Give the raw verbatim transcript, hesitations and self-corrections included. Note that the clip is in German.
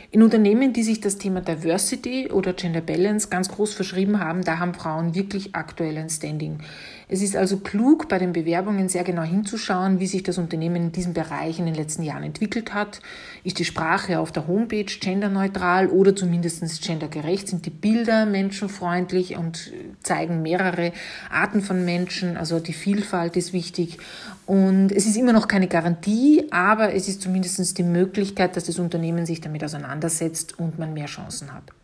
In Unternehmen, die sich das Thema Diversity oder Gender Balance ganz groß verschrieben haben, da haben Frauen wirklich aktuell ein Standing. Es ist also klug, bei den Bewerbungen sehr genau hinzuschauen, wie sich das Unternehmen in diesem Bereich in den letzten Jahren entwickelt hat. Ist die Sprache auf der Homepage genderneutral oder zumindest gendergerecht? Sind die Bilder menschenfreundlich und zeigen mehrere Arten von Menschen? Also die Vielfalt ist wichtig. Und es ist immer noch keine Garantie, aber es ist zumindest die Möglichkeit, dass das Unternehmen sich damit auseinandersetzt und man mehr Chancen hat.